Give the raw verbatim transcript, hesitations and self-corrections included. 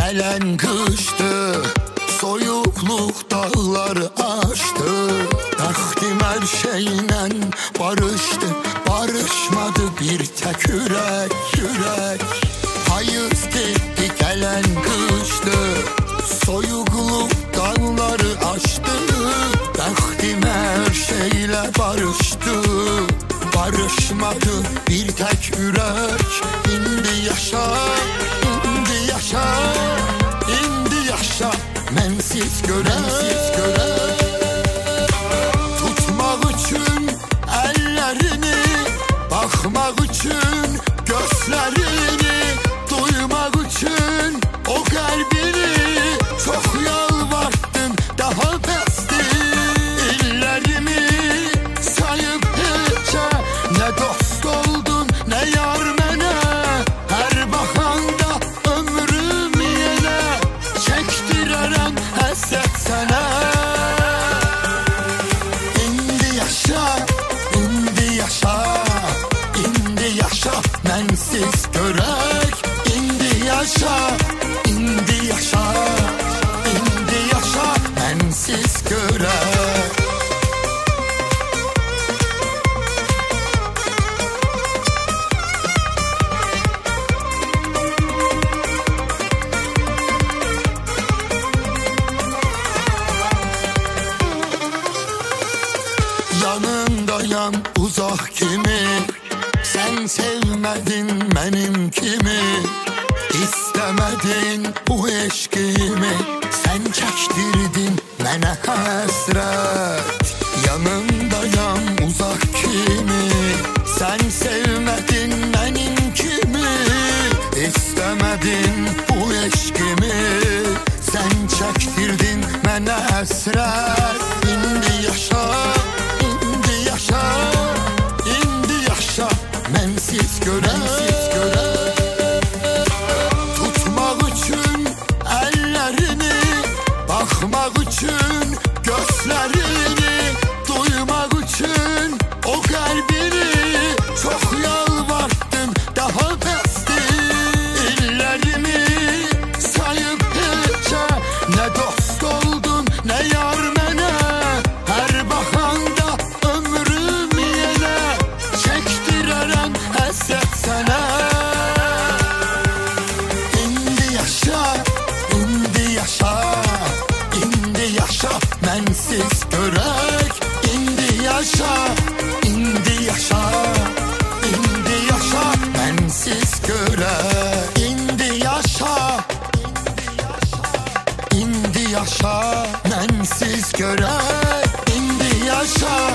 gelen kıştı, soyukluk dağları aştı. Takdim her şeyle barıştı, barışmadı bir tek yürek, yürek. Hayız gitti gelen kıştı, soyukluk dağları aştı. Takdim her şeyle barıştı, barışmadı bir tek yürek. İndi yaşa, indi yaşa, indi yaşa, mensiz göresiz görek. Tutmak için ellerini, bakmak için gözlerini, duymak için o kalbini. Çok yalvardım daha pesti, illerimi sayıp hiçe. Ne dost oldun ne yar mene, her bakanda ömrüm yine çektirerem hasret sana. İndi yaşa, indi yaşa, indi yaşa, mensiz görek. İndi yaşa, indi yaşa, indi yaşa, mensiz görek. Yanındayam uzak kimi, sen sevmedin benim kimi. İstemedin bu eşkimi, sen çektirdin mənə hasret. Yanındayam uzak kimi, sen sevmedin benim kimi. İstemedin bu eşkimi, sen çektirdin mənə hasret. İndi yaşa, indi yaşa, indi yaşa, mensiz göresiz görek. Tutmak için ellerini, bakmak için gözlerini, duymak için o kalbini. Çok yalvardım daha pesti, illerimi sayıp hiçe. Ne dost oldun ne yar mene, her bakanda ömrüm yine çektirerem hasret sana. İndi yaşa, indi yaşa, indi yaşa, mensiz görek. İndi yaşa, indi yaşa, indi yaşa, mensiz görek. İndi yaşa, indi yaşa, mensiz görek. İndi yaşa,